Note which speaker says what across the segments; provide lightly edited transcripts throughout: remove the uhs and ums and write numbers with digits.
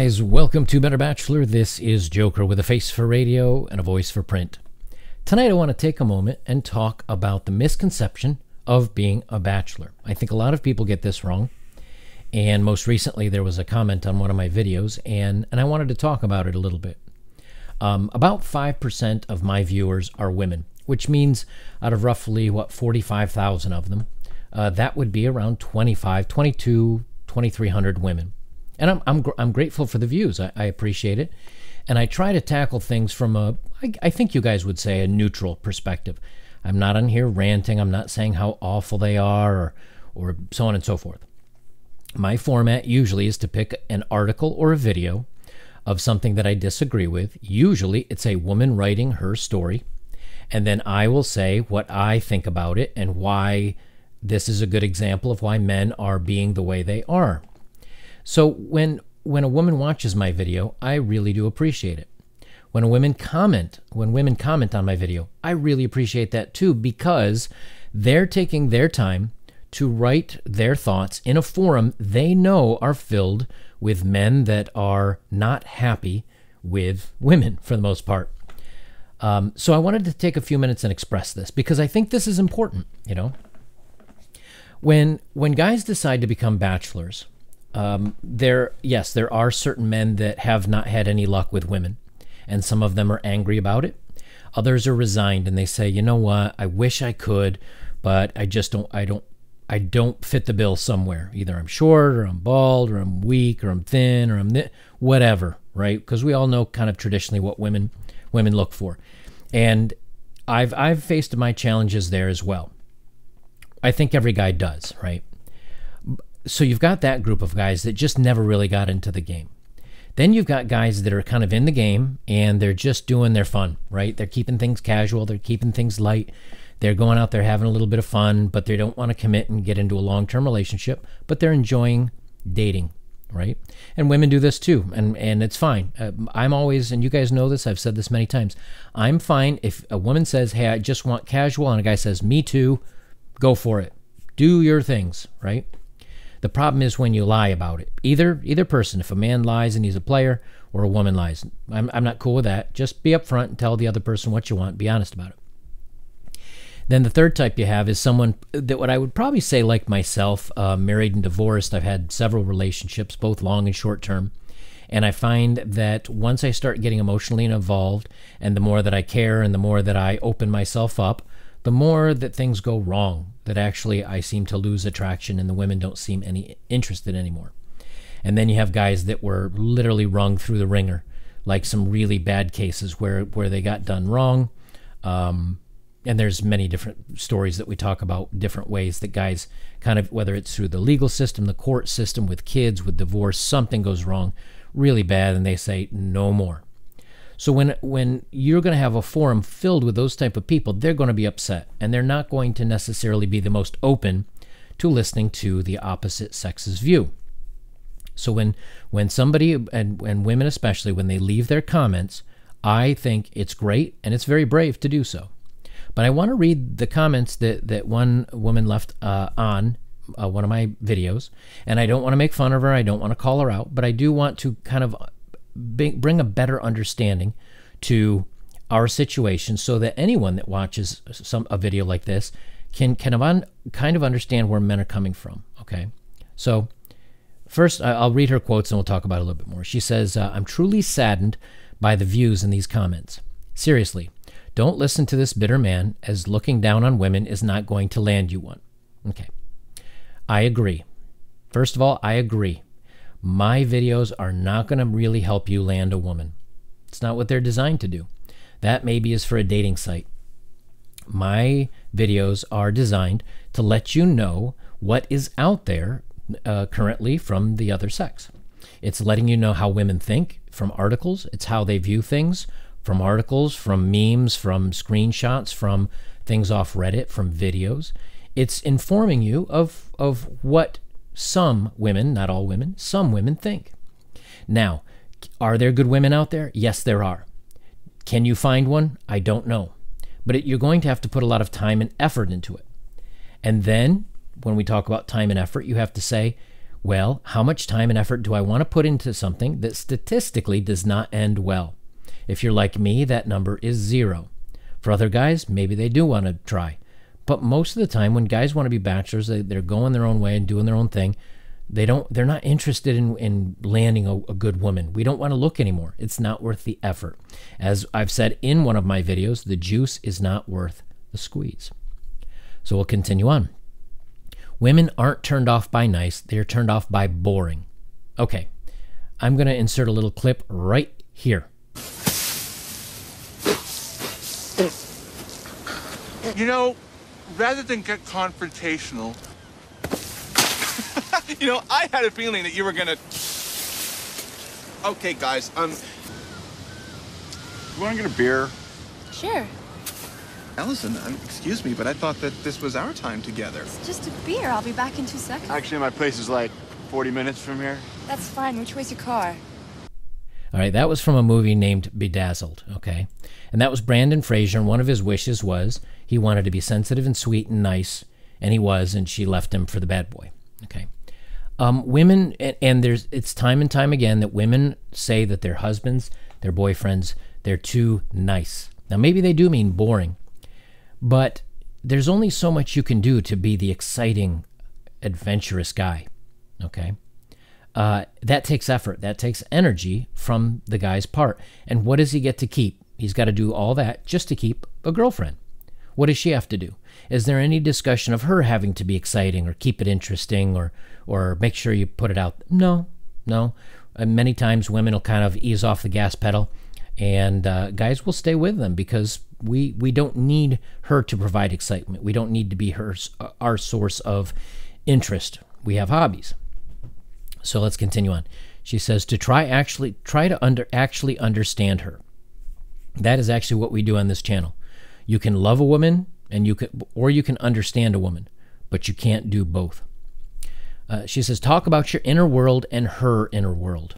Speaker 1: guys, welcome to Better Bachelor. This is Joker with a face for radio and a voice for print. Tonight I want to take a moment and talk about the misconception of being a bachelor. I think a lot of people get this wrong, and most recently there was a comment on one of my videos, and I wanted to talk about it a little bit. About 5% of my viewers are women, which means out of roughly, 45,000 of them, that would be around 2,300 women. And I'm grateful for the views. I appreciate it. And I try to tackle things from I think you guys would say, a neutral perspective. I'm not on here ranting. I'm not saying how awful they are or so on and so forth. My format usually is to pick an article or a video of something that I disagree with. Usually it's a woman writing her story. And then I will say what I think about it and why this is a good example of why men are being the way they are. So when a woman watches my video, I really do appreciate it. When women comment on my video, I really appreciate that too, because they're taking their time to write their thoughts in a forum they know are filled with men that are not happy with women for the most part. So I wanted to take a few minutes and express this because I think this is important. You know, when guys decide to become bachelors, there are certain men that have not had any luck with women, and some of them are angry about it. Others are resigned and they say, you know what, I wish I could, but I don't fit the bill somewhere. Either I'm short or I'm bald or I'm weak or I'm thin or whatever, right? Because we all know kind of traditionally what women look for. And I've faced my challenges there as well. I think every guy does, right? So you've got that group of guys that just never really got into the game. Then you've got guys that are kind of in the game and they're just doing their fun, right? They're keeping things casual. They're keeping things light. They're going out there having a little bit of fun, but they don't want to commit and get into a long-term relationship, but they're enjoying dating, right? And women do this too, and it's fine. I'm always, and you guys know this, I've said this many times, I'm fine if a woman says, hey, I just want casual, and a guy says, me too, go for it. Do your things, right? The problem is when you lie about it. Either person, if a man lies and he's a player or a woman lies, I'm not cool with that. Just be upfront and tell the other person what you want. Be honest about it. Then the third type you have is someone that what I would probably say like myself, married and divorced. I've had several relationships, both long and short term. And I find that once I start getting emotionally involved and the more that I care and the more that I open myself up, the more that things go wrong, that actually I seem to lose attraction and the women don't seem any interested anymore. And then you have guys that were literally wrung through the ringer, like some really bad cases where they got done wrong. And there's many different stories that we talk about, different ways that guys kind of, whether it's through the legal system, the court system, with kids, with divorce, something goes wrong really bad and they say no more. So when you're going to have a forum filled with those type of people, they're going to be upset, and they're not going to necessarily be the most open to listening to the opposite sex's view. So when somebody, and women especially, when they leave their comments, I think it's great, and it's very brave to do so. But I want to read the comments that one woman left on one of my videos, and I don't want to make fun of her, I don't want to call her out, but I do want to kind of bring a better understanding to our situation so that anyone that watches a video like this can kind of understand where men are coming from, okay? So first, I'll read her quotes and we'll talk about it a little bit more. She says, I'm truly saddened by the views in these comments. Seriously, don't listen to this bitter man, as looking down on women is not going to land you one. Okay, I agree. First of all, I agree. My videos are not going to really help you land a woman. It's not what they're designed to do. That maybe is for a dating site. My videos are designed to let you know what is out there currently from the other sex. It's letting you know how women think from articles. It's how they view things from articles, from memes, from screenshots, from things off Reddit, from videos. It's informing you of what some women, not all women, some women think. Now, are there good women out there? Yes, there are. Can you find one? I don't know. But you're going to have to put a lot of time and effort into it. And then, when we talk about time and effort, you have to say, Well, how much time and effort do I want to put into something that statistically does not end well? If you're like me, that number is 0. For other guys, maybe they do want to try. But most of the time, when guys want to be bachelors, they're going their own way and doing their own thing. They're not interested in landing a good woman. We don't want to look anymore. It's not worth the effort. As I've said in one of my videos, the juice is not worth the squeeze. So we'll continue on. Women aren't turned off by nice. They're turned off by boring. Okay, I'm going to insert a little clip right here.
Speaker 2: You know, rather than get confrontational, you know, I had a feeling that you were gonna... Okay, guys, you wanna get a beer?
Speaker 3: Sure.
Speaker 2: Allison, excuse me, but I thought that this was our time together.
Speaker 3: It's just a beer. I'll be back in 2 seconds.
Speaker 4: Actually, my place is like 40 minutes from here.
Speaker 3: That's fine. Which way's your car?
Speaker 1: All right, that was from a movie named Bedazzled, okay? And that was Brandon Fraser, and one of his wishes was he wanted to be sensitive and sweet and nice, and he was, and she left him for the bad boy, okay? Women, and it's time and time again that women say that their husbands, their boyfriends, they're too nice. Now, maybe they do mean boring, but there's only so much you can do to be the exciting, adventurous guy, okay? That takes effort. That takes energy from the guy's part. And what does he get to keep? He's got to do all that just to keep a girlfriend. What does she have to do? Is there any discussion of her having to be exciting or keep it interesting or make sure you put it out? No. Many times women will kind of ease off the gas pedal, and guys will stay with them because we don't need her to provide excitement. We don't need to be our source of interest. We have hobbies. So let's continue on. She says to try to actually understand her. That is actually what we do on this channel. You can love a woman and you can understand a woman, but you can't do both. She says talk about your inner world and her inner world.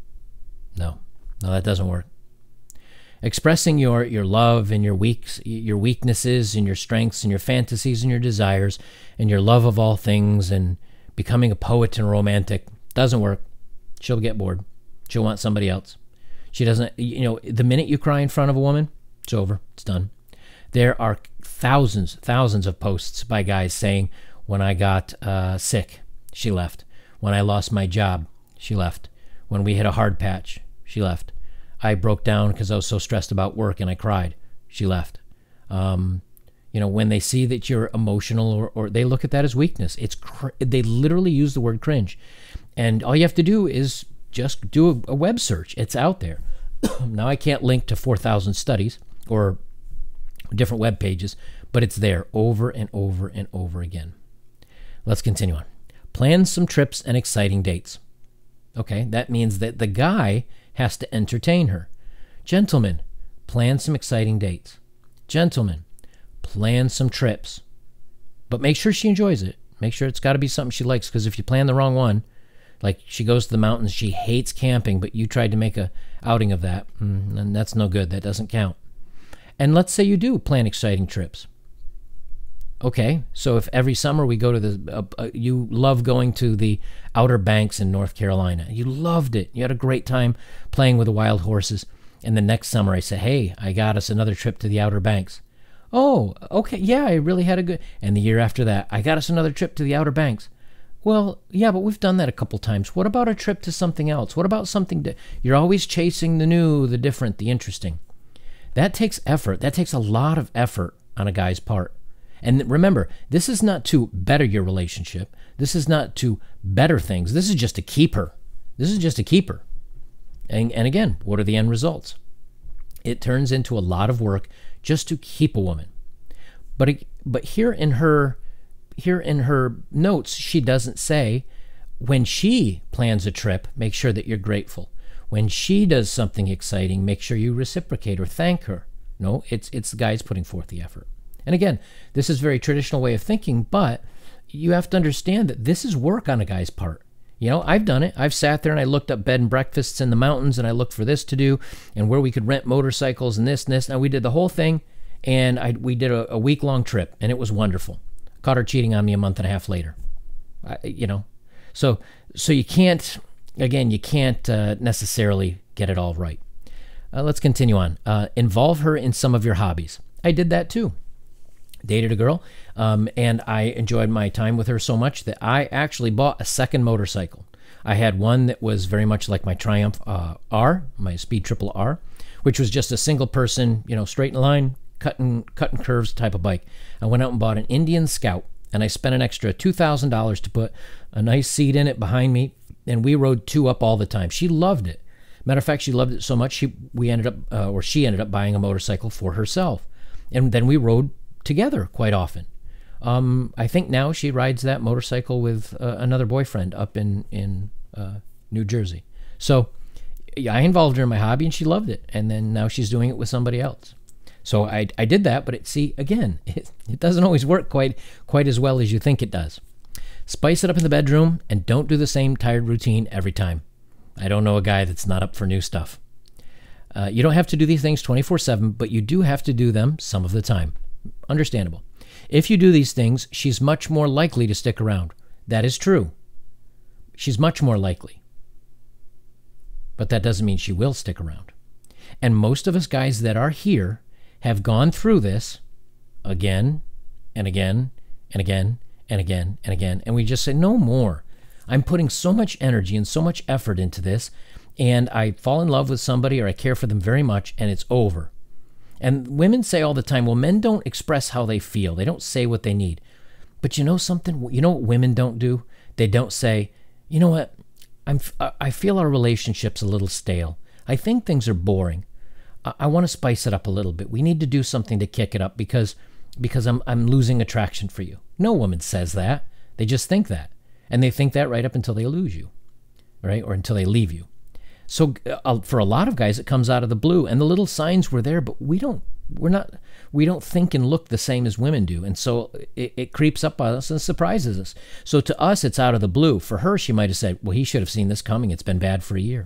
Speaker 1: No, that doesn't work. Expressing your love and your weaknesses and your strengths and your fantasies and your desires and your love of all things and becoming a poet and a romantic doesn't work. She'll get bored. She'll want somebody else. She doesn't, the minute you cry in front of a woman, it's over. It's done. There are thousands of posts by guys saying, when I got sick, she left. When I lost my job, she left. When we hit a hard patch, she left. I broke down because I was so stressed about work and I cried. She left. When they see that you're emotional or they look at that as weakness, they literally use the word cringe. And all you have to do is just do a web search. It's out there. Now, I can't link to 4,000 studies or different web pages, but it's there over and over and over again. Let's continue on. Plan some trips and exciting dates. Okay, that means that the guy has to entertain her. Gentlemen, plan some exciting dates. Gentlemen, plan some trips. But make sure she enjoys it. Make sure it's got to be something she likes, because if you plan the wrong one, like she goes to the mountains, she hates camping, but you tried to make a outing of that, and that's no good. That doesn't count. And let's say you do plan exciting trips. Okay, so if every summer we go to you love going to the Outer Banks in North Carolina. You loved it. You had a great time playing with the wild horses. And the next summer I said, hey, I got us another trip to the Outer Banks. Oh, okay, yeah, I really had a good... And the year after that, I got us another trip to the Outer Banks. Well, yeah, but we've done that a couple times. What about a trip to something else? What about something... You're always chasing the new, the different, the interesting. That takes effort. That takes a lot of effort on a guy's part. And remember, this is not to better your relationship. This is not to better things. This is just to keep her. This is just to keep her. And again, what are the end results? It turns into a lot of work just to keep a woman. But here in her notes, she doesn't say, when she plans a trip, make sure that you're grateful. When she does something exciting, make sure you reciprocate or thank her. No, it's the guys putting forth the effort. And again, this is a very traditional way of thinking, but you have to understand that this is work on a guy's part. I've done it. I've sat there and I looked up bed and breakfasts in the mountains and I looked for this to do and where we could rent motorcycles and this and this. And we did the whole thing, and we did a week-long trip, and it was wonderful. Caught her cheating on me a month and a half later. So you can't, again, you can't necessarily get it all right. Let's continue on. Involve her in some of your hobbies. I did that too. Dated a girl, and I enjoyed my time with her so much that I actually bought a second motorcycle. I had one that was very much like my Triumph R, my Speed Triple R, which was just a single person, straight in line, cutting curves type of bike. I went out and bought an Indian Scout, and I spent an extra $2,000 to put a nice seat in it behind me, and we rode two up all the time. She loved it. Matter of fact, she loved it so much she ended up buying a motorcycle for herself, and then we rode together quite often. I think now she rides that motorcycle with another boyfriend up in New Jersey. So yeah, I involved her in my hobby, and she loved it. And then now she's doing it with somebody else. So I did that, but it doesn't always work quite as well as you think it does. Spice it up in the bedroom, and don't do the same tired routine every time. I don't know a guy that's not up for new stuff. You don't have to do these things 24/7, but you do have to do them some of the time. Understandable. If you do these things, she's much more likely to stick around. That is true. She's much more likely. But that doesn't mean she will stick around. And most of us guys that are here have gone through this again and again and again and again and again. And we just say, no more. I'm putting so much energy and so much effort into this, and I fall in love with somebody or I care for them very much, and it's over. And women say all the time, well, men don't express how they feel. They don't say what they need. But you know something? You know what women don't do? They don't say, you know what? I feel our relationship's a little stale. I think things are boring. I want to spice it up a little bit. We need to do something to kick it up because I'm losing attraction for you. No woman says that. They just think that. And they think that right up until they lose you, right? Or until they leave you. So for a lot of guys, it comes out of the blue, and the little signs were there, but we don't think and look the same as women do. And so it creeps up on us and surprises us. So to us, it's out of the blue. For her, she might have said, well, he should have seen this coming. It's been bad for a year.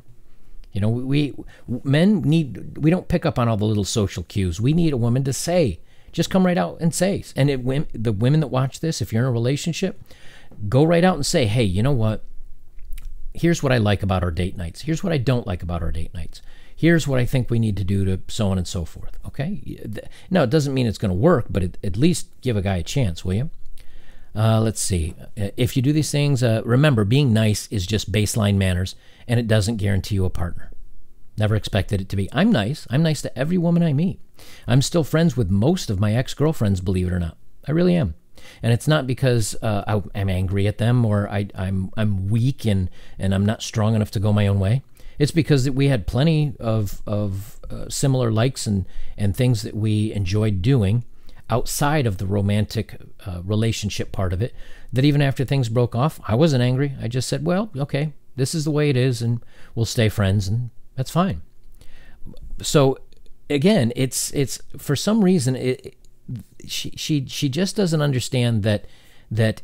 Speaker 1: Men we don't pick up on all the little social cues. We need a woman to say, just come right out and say. And the women that watch this, if you're in a relationship, go right out and say, hey, you know what? Here's what I like about our date nights. Here's what I don't like about our date nights. Here's what I think we need to do to so on and so forth. Okay? Now, it doesn't mean it's going to work, but at least give a guy a chance, will you? Let's see. If you do these things, remember, being nice is just baseline manners, and it doesn't guarantee you a partner. Never expected it to be. I'm nice. I'm nice to every woman I meet. I'm still friends with most of my ex-girlfriends, believe it or not. I really am. And it's not because I'm angry at them or I'm weak and I'm not strong enough to go my own way. It's because we had plenty of similar likes and things that we enjoyed doing outside of the romantic relationship part of it, that even after things broke off, I wasn't angry. I just said, well, okay, this is the way it is, and we'll stay friends, and that's fine. So again, it's for some reason, she just doesn't understand that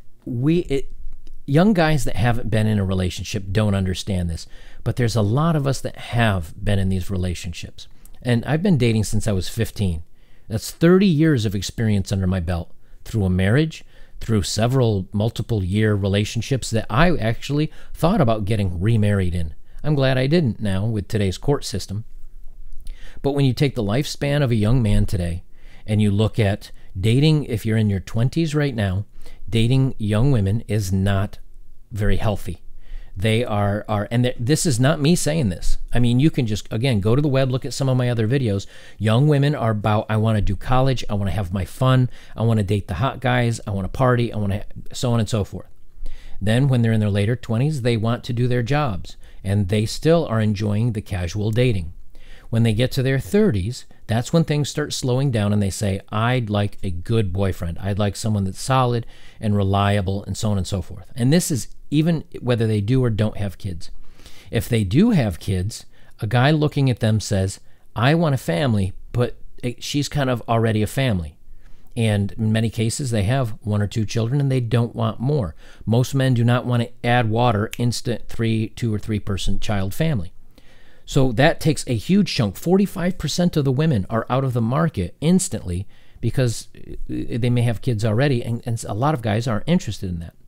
Speaker 1: young guys that haven't been in a relationship don't understand this, but there's a lot of us that have been in these relationships. And I've been dating since I was 15. That's 30 years of experience under my belt, through a marriage, through several multiple year relationships that I actually thought about getting remarried in. I'm glad I didn't now with today's court system. But when you take the lifespan of a young man today and you look at dating, if you're in your 20s right now, dating young women is not very healthy. They are and this is not me saying this. I mean, you can just, again, go to the web, look at some of my other videos. Young women are about, I want to do college, I want to have my fun, I want to date the hot guys, I want to party, I want to, so on and so forth. Then when they're in their later 20s, they want to do their jobs, and they still are enjoying the casual dating. When they get to their 30s, that's when things start slowing down, and they say, I'd like a good boyfriend. I'd like someone that's solid and reliable, and so on and so forth. And this is even whether they do or don't have kids. If they do have kids, a guy looking at them says, I want a family, but she's kind of already a family. And in many cases, they have 1 or 2 children, and they don't want more. Most men do not want to add water, instant 2 or 3 person child family. So that takes a huge chunk. 45% of the women are out of the market instantly because they may have kids already, and a lot of guys aren't interested in that.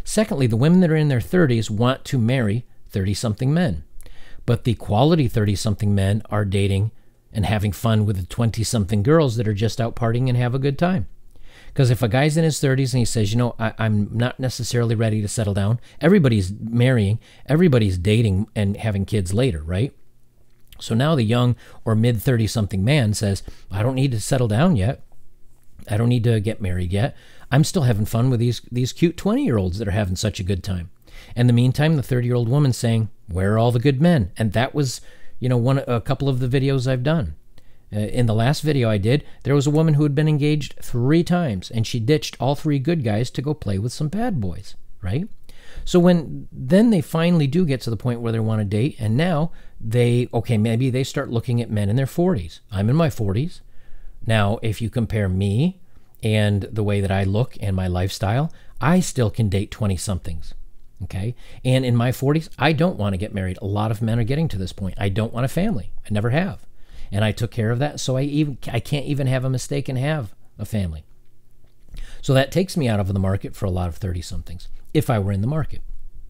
Speaker 1: Secondly, the women that are in their 30s want to marry 30-something men. But the quality 30-something men are dating and having fun with the 20-something girls that are just out partying and have a good time. Because if a guy's in his 30s and he says, you know, I'm not necessarily ready to settle down, everybody's marrying, everybody's dating and having kids later, right? So now the young or mid 30-something man says, I don't need to settle down yet. I don't need to get married yet. I'm still having fun with these cute 20-year-olds that are having such a good time. In the meantime, the 30-year-old woman's saying, where are all the good men? And that was, you know, a couple of the videos I've done. In the last video I did, there was a woman who had been engaged 3 times, and she ditched all 3 good guys to go play with some bad boys, right? So then they finally do get to the point where they want to date, and now maybe they start looking at men in their 40s. I'm in my 40s. Now, if you compare me and the way that I look and my lifestyle, I still can date 20-somethings, okay? And in my 40s, I don't want to get married. A lot of men are getting to this point. I don't want a family. I never have. And I took care of that, so I can't even have a mistake and have a family. So that takes me out of the market for a lot of 30-somethings, if I were in the market.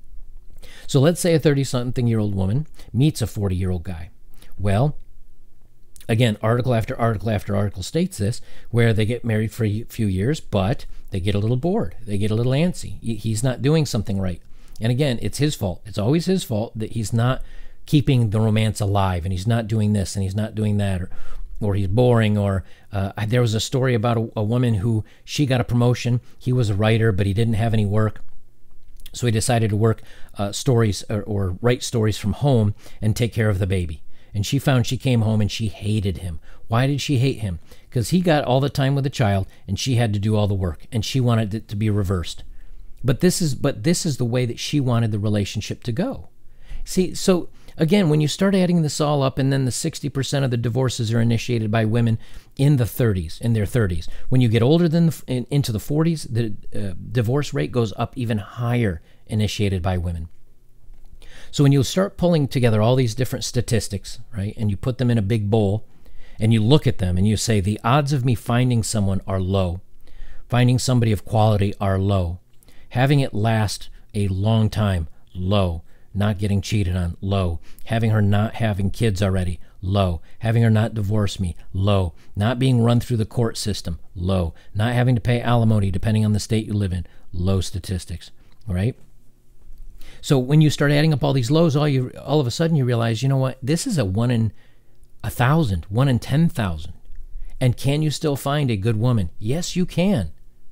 Speaker 1: So let's say a 30-something-year-old woman meets a 40-year-old guy. Well, again, article after article after article states this, where they get married for a few years, but they get a little bored. They get a little antsy. He's not doing something right. And again, it's his fault. It's always his fault that he's not keeping the romance alive, and he's not doing this and he's not doing that, or he's boring, or there was a story about a woman who, she got a promotion. He was a writer, but he didn't have any work. So he decided to work stories or write stories from home and take care of the baby. And she found she came home and she hated him. Why did she hate him? Because he got all the time with the child and she had to do all the work, and she wanted it to be reversed. But this is the way that she wanted the relationship to go. See, so again, when you start adding this all up, and then the 60% of the divorces are initiated by women in their 30s. When you get older than into the 40s, the divorce rate goes up even higher, initiated by women. So when you start pulling together all these different statistics, right, and you put them in a big bowl, and you look at them and you say, the odds of me finding someone are low. Finding somebody of quality are low. Having it last a long time, low. Not getting cheated on, low. Having her not having kids already, low. Having her not divorce me, low. Not being run through the court system, low. Not having to pay alimony depending on the state you live in, low statistics, right? So when you start adding up all these lows, all of a sudden you realize, you know what? This is a 1 in 1,000, 1 in 10,000. And can you still find a good woman? Yes, you can.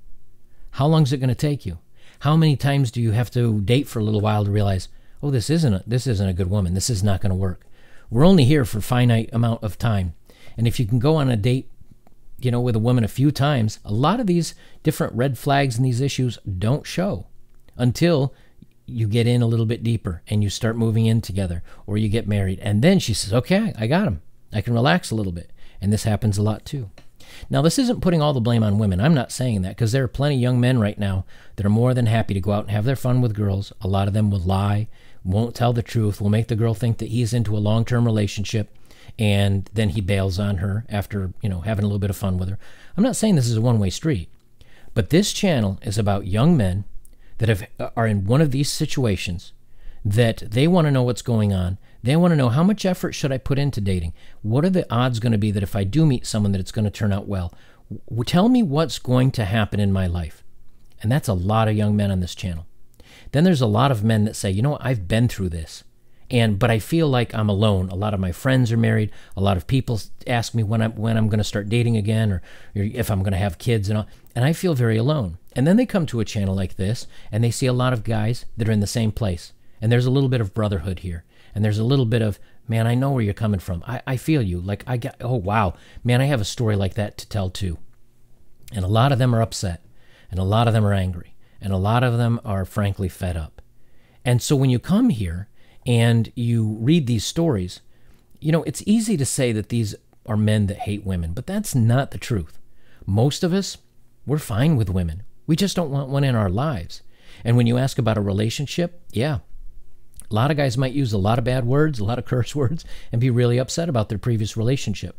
Speaker 1: How long is it going to take you? How many times do you have to date for a little while to realize, oh, this isn't a good woman. This is not going to work. We're only here for a finite amount of time. And if you can go on a date, you know, with a woman a few times, a lot of these different red flags and these issues don't show until you get in a little bit deeper and you start moving in together, or you get married. And then she says, okay, I got him. I can relax a little bit. And this happens a lot too. Now, this isn't putting all the blame on women. I'm not saying that, because there are plenty of young men right now that are more than happy to go out and have their fun with girls. A lot of them will lie, won't tell the truth, will make the girl think that he's into a long-term relationship, and then he bails on her after, you know, having a little bit of fun with her. I'm not saying this is a one-way street, but this channel is about young men that are in one of these situations, that they want to know what's going on. They want to know, how much effort should I put into dating? What are the odds going to be that if I do meet someone that it's going to turn out well? Tell me what's going to happen in my life. And that's a lot of young men on this channel. Then there's a lot of men that say, you know what, I've been through this, but I feel like I'm alone. A lot of my friends are married. A lot of people ask me when I'm going to start dating again, or if I'm going to have kids and all, and I feel very alone. And then they come to a channel like this, and they see a lot of guys that are in the same place. And there's a little bit of brotherhood here. And there's a little bit of, man, I know where you're coming from. I feel you. Like, oh, wow. Man, I have a story like that to tell too. And a lot of them are upset. And a lot of them are angry. And a lot of them are frankly fed up. And so when you come here and you read these stories, you know, it's easy to say that these are men that hate women, but that's not the truth. Most of us, we're fine with women. We just don't want one in our lives. And when you ask about a relationship, yeah, a lot of guys might use a lot of bad words, a lot of curse words, and be really upset about their previous relationship.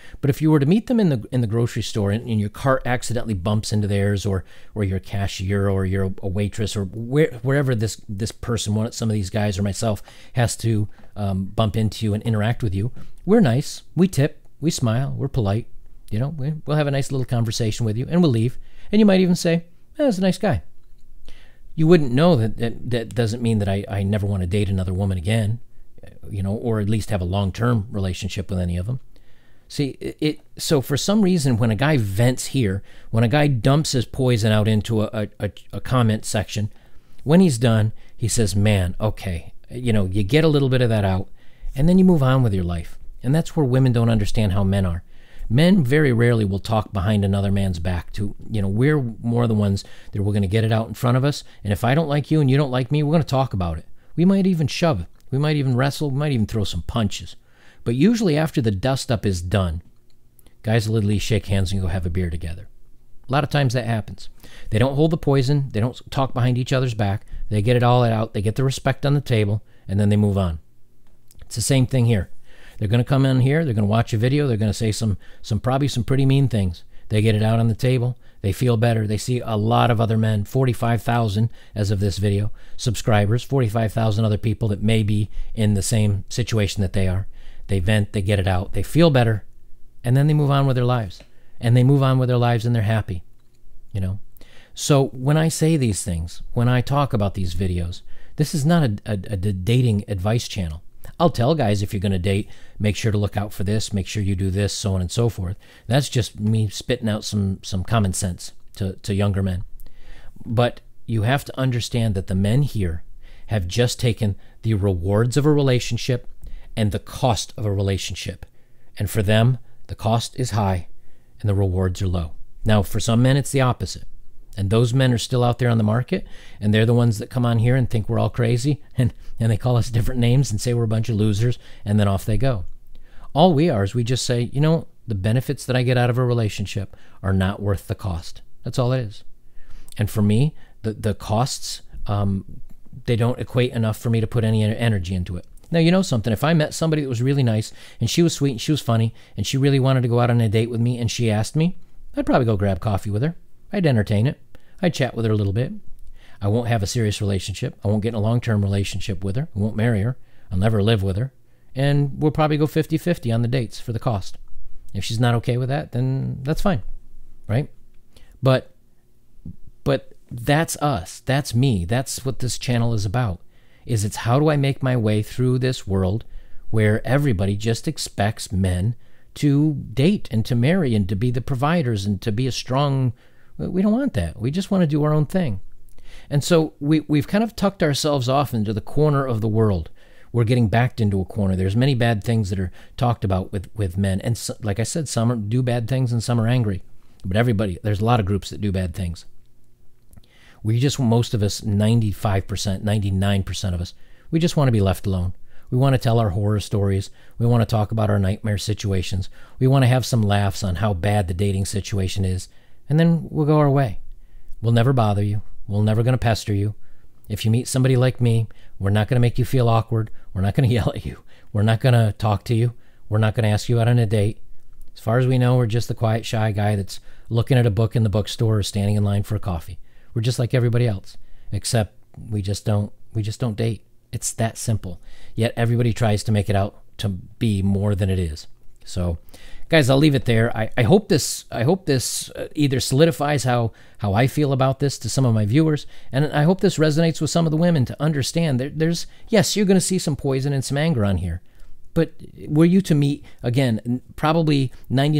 Speaker 1: But if you were to meet them in the grocery store and your cart accidentally bumps into theirs, or you're a cashier, or you're a waitress, or wherever this person, some of these guys or myself, has to bump into you and interact with you, we're nice, we tip, we smile, we're polite. You know, we'll have a nice little conversation with you, and we'll leave. And you might even say, that's a nice guy. You wouldn't know that doesn't mean that I never want to date another woman again, you know, or at least have a long-term relationship with any of them. See, so for some reason, when a guy vents here, when a guy dumps his poison out into a comment section, when he's done, he says, man, okay, you know, you get a little bit of that out, and then you move on with your life. And that's where women don't understand how men are. Men very rarely will talk behind another man's back. We're more the ones that we're going to get it out in front of us. And if I don't like you and you don't like me, we're going to talk about it. We might even shove. We might even wrestle. We might even throw some punches. But usually after the dust up is done, guys will at least shake hands and go have a beer together. A lot of times that happens. They don't hold the poison. They don't talk behind each other's back. They get it all out. They get the respect on the table, and then they move on. It's the same thing here. They're going to come in here, they're going to watch a video, they're going to say probably some pretty mean things. They get it out on the table, they feel better. They see a lot of other men, 45,000 as of this video, subscribers, 45,000 other people that may be in the same situation that they are. They vent, they get it out, they feel better, and then they move on with their lives. And they move on with their lives and they're happy, you know. So when I say these things, when I talk about these videos, this is not a dating advice channel. I'll tell guys, if you're going to date, make sure to look out for this, make sure you do this, so on and so forth. That's just me spitting out some common sense to younger men. But you have to understand that the men here have just taken the rewards of a relationship and the cost of a relationship. And for them, the cost is high and the rewards are low. Now, for some men, it's the opposite. And those men are still out there on the market, and they're the ones that come on here and think we're all crazy, and they call us different names and say we're a bunch of losers, and then off they go. All we are is we just say, you know, the benefits that I get out of a relationship are not worth the cost. That's all it is. And for me, the costs, they don't equate enough for me to put any energy into it. Now, you know something, if I met somebody that was really nice, and she was sweet, and she was funny, and she really wanted to go out on a date with me, and she asked me, I'd probably go grab coffee with her. I'd entertain it. I'd chat with her a little bit. I won't have a serious relationship. I won't get in a long-term relationship with her. I won't marry her. I'll never live with her. And we'll probably go 50-50 on the dates for the cost. If she's not okay with that, then that's fine, right? But that's us. That's me. That's what this channel is about. It's how do I make my way through this world where everybody just expects men to date and to marry and to be the providers and to be a strong... We don't want that. We just want to do our own thing. And so we've kind of tucked ourselves off into the corner of the world. We're getting backed into a corner. There's many bad things that are talked about with men. And so, like I said, some do bad things and some are angry. But there's a lot of groups that do bad things. Most of us, 95%, 99% of us, we just want to be left alone. We want to tell our horror stories. We want to talk about our nightmare situations. We want to have some laughs on how bad the dating situation is. And then we'll go our way. We'll never bother you. We're never going to pester you. If you meet somebody like me, we're not going to make you feel awkward. We're not going to yell at you. We're not going to talk to you. We're not going to ask you out on a date. As far as we know, we're just the quiet, shy guy that's looking at a book in the bookstore or standing in line for a coffee. We're just like everybody else, except we just don't date. It's that simple. Yet everybody tries to make it out to be more than it is. So, guys, I'll leave it there. I hope this either solidifies how I feel about this to some of my viewers, and I hope this resonates with some of the women to understand yes, you're going to see some poison and some anger on here, but were you to meet, again, probably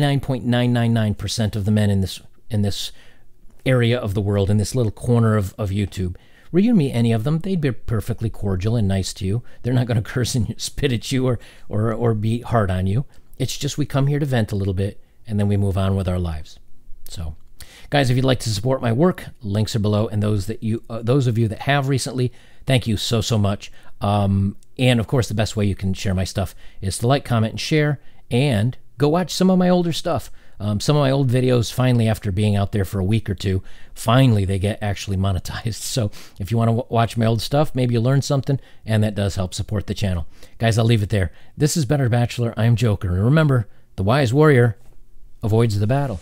Speaker 1: 99.999% of the men in this area of the world, in this little corner of YouTube, were you to meet any of them, they'd be perfectly cordial and nice to you. They're not going to curse and spit at you or be hard on you. It's just we come here to vent a little bit, and then we move on with our lives. So, guys, if you'd like to support my work, links are below, and those of you that have recently, thank you so much. And, of course, the best way you can share my stuff is to like, comment, and share, and go watch some of my older stuff. Some of my old videos, finally, after being out there for a week or two, finally they get actually monetized. So if you want to watch my old stuff, maybe you learn something, and that does help support the channel. Guys, I'll leave it there. This is Better Bachelor. I'm Joker. And remember, The wise warrior avoids the battle.